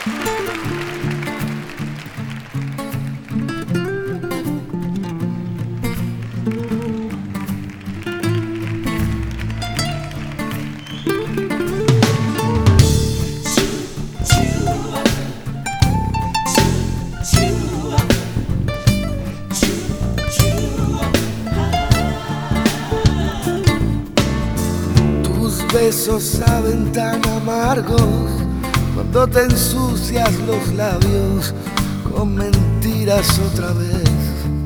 Besos saben tan amargos cuando te ensucias los labios con mentiras otra vez.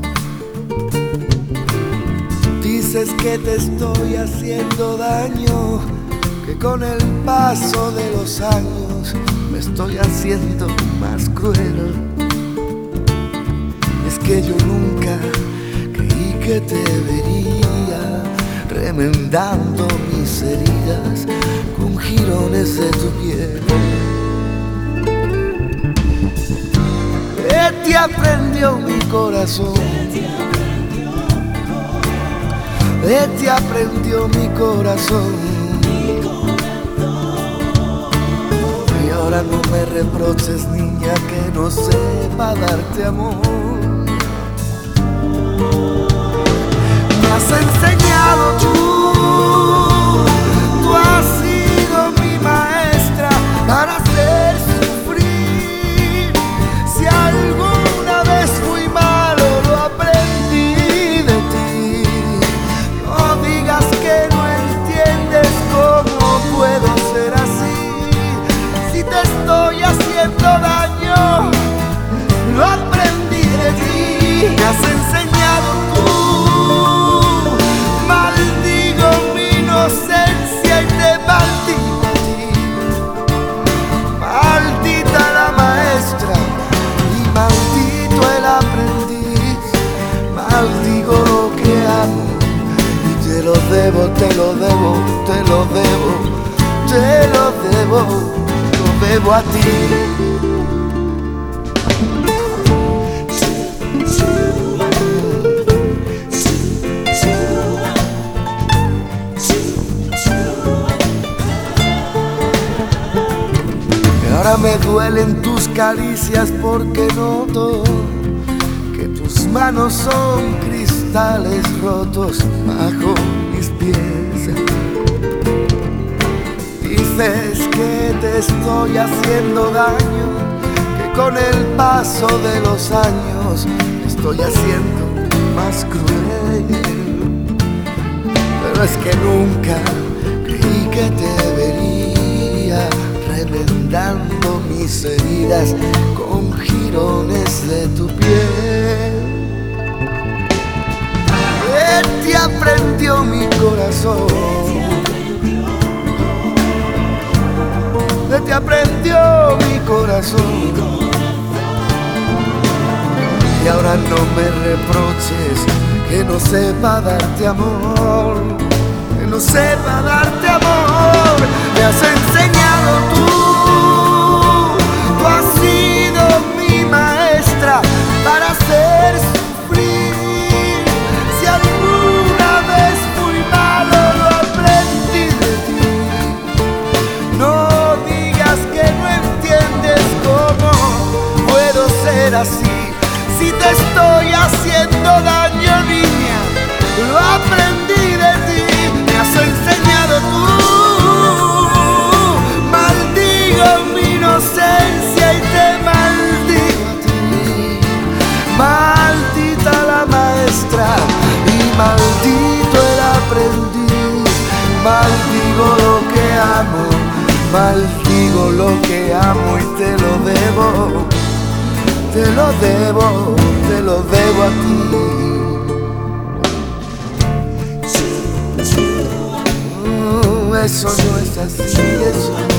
Dices que te estoy haciendo daño, que con el paso de los años me estoy haciendo más cruel. Es que yo nunca creí que te vería remendando mis heridas con jirones de tu piel. Te aprendió mi corazón, te aprendió mi corazón. Y ahora no me reproches, niña, que no sepa darte amor. Me has enseñado tú has sido mi maestra para hacer sufrir. Si alguna vez fui malo, lo aprendí de ti. No digas que no entiendes cómo puedo ser así. Si te estoy haciendo daño, lo aprendí de ti. Me has enseñado tú. Maldigo mi inocencia y te maldigo a ti. Maldita la maestra y maldito el aprendiz. Maldigo lo que amo y te lo debo, te lo debo, te lo debo, te lo debo a ti. Ahora me duelen tus caricias porque noto que tus manos son cristales rotos bajo mis pies. Dices que te estoy haciendo daño, que con el paso de los años me estoy haciendo más cruel. Pero es que nunca creí que te vería remendando mis heridas con jirones de tu piel. Te aprendió mi corazón, te aprendió mi corazón. Y ahora no me reproches que no sepa darte amor, que no sepa darte amor. Me has enseñado tú has sido mi maestra para hacer sufrir. Si alguna vez fui malo, lo aprendí de ti. No digas que no entiendes cómo puedo ser así. Si te estoy haciendo daño, niña, lo aprendí de ti. Me has enseñado tú. Maldigo mi inocencia y te maldigo a ti. Maldita la maestra y maldito el aprendiz. Maldigo lo que amo, maldigo lo que amo y te lo debo, te lo debo, te lo debo a ti. Eso no es así, eso no